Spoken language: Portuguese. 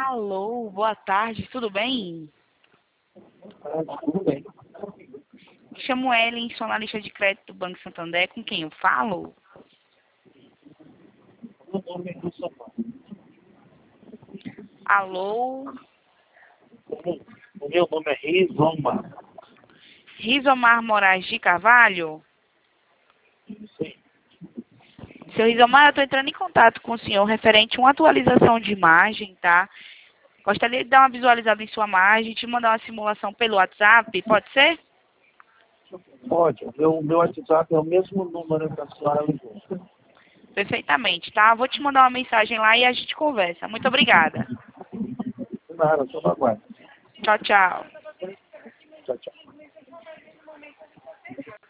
Alô, boa tarde, tudo bem? Tudo bem. Me chamo Ellen, sou analista de crédito do Banco Santander, com quem eu falo? Meu nome é Wilson Mar. Alô, O meu nome é Rizomar. Rizomar Moraes de Carvalho? Sim. Seu Rizomar, eu estou entrando em contato com o senhor referente a uma atualização de imagem, tá? Gostaria de dar uma visualizada em sua imagem, te mandar uma simulação pelo WhatsApp, pode ser? Pode. O meu WhatsApp é o mesmo número que a senhora ligou. Perfeitamente, tá? Vou te mandar uma mensagem lá e a gente conversa. Muito obrigada. Nada, só aguardo. Tchau, tchau. Tchau, tchau.